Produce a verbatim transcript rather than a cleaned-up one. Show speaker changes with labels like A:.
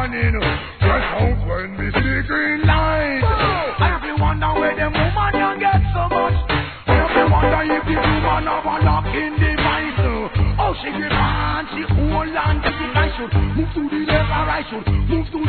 A: morning. Just out when we see green light. I have to wonder where the woman you get so much. I have to wonder if the woman have a lock in the device. Oh, she grip on, she hold on to the I should move to the left or I should move to